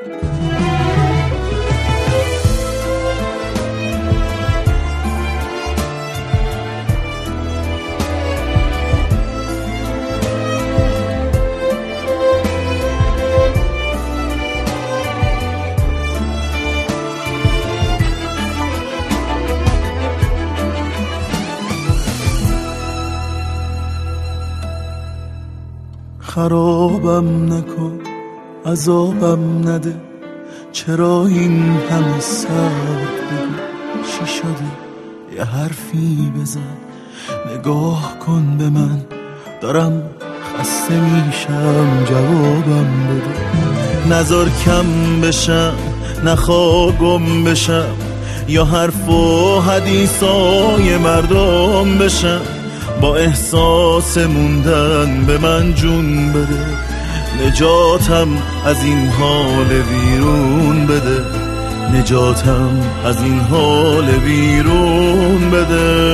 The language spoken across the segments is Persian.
خرابم نکن، عذابم نده، چرا این همه سرد بگی؟ چی شده؟ یه حرفی بزن، نگاه کن به من، دارم خسته میشم، جوابم بده. نذار کم بشم، نخواه گم بشم، یا حرف و حدیثای مردم بشم. با احساس موندن به من جون بده، نجاتم از این حال ویرون بده، نجاتم از این حال ویرون بده.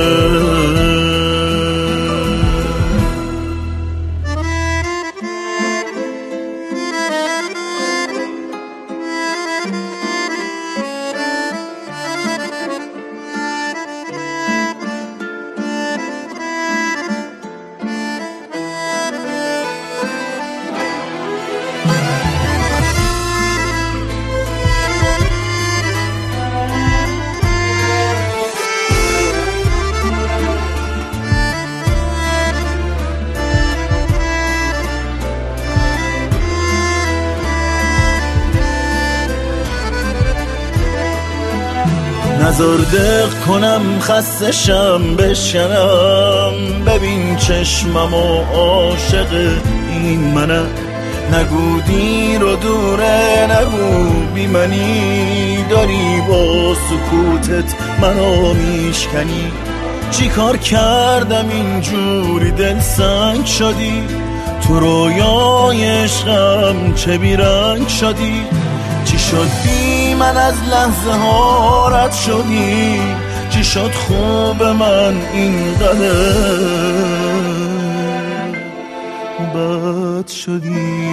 نذار دق کنم، خسته شم، بشکنم، ببین چشمم و عاشق این منم. نگو دیر و دوره، نگو بی منی، داری با سکوتت منو میشکنی. چی کار کردم اینجوری دل سنگ شدی؟ تو رویای عشقم چه بیرنگ شدی؟ چی شد بی من از لحظه ها رد شدی؟ چی شد خوب من اینقدر بد شدی؟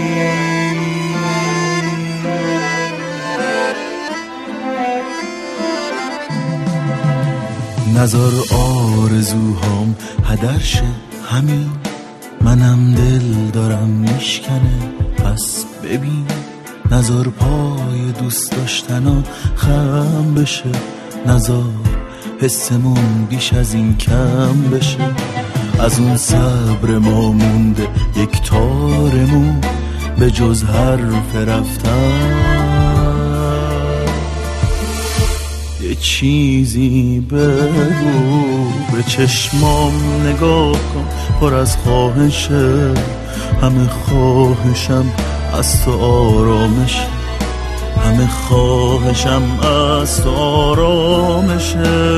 نذار آرزوهام هدر شه، همین منم دل دارم میشکنه، پس ببین. نذار پای دوست داشتنا خم بشه، نذار حسمون بیش از این کم بشه. از اون صبر ما مونده یک تارمون، به جز حرف رفتن یه چیزی بگو. به چشمام نگاه کن، پر از خواهشه، همه خواهشم از تو آرامش، همه خواهشم از تو آرامشه.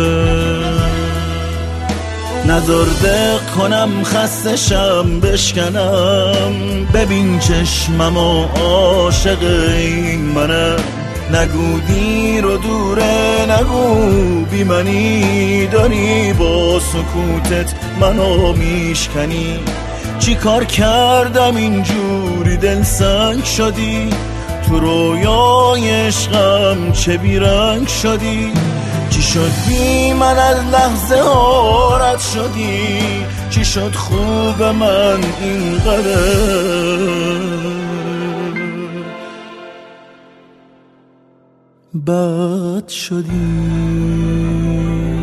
نذار دق کنم، خسته شم، بشکنم، ببین چشمم و عاشق این منم. نگو دیر و دوره، نگو بی منی، داری با سکوتت منو میشکنی. چی کار کردم اینجوری دل سنگ شدی؟ تو رویای عشقم چه بیرنگ شدی؟ چی شد بی من از لحظه ها رد شدی؟ چی شد خوب من اینقدر بد شدی؟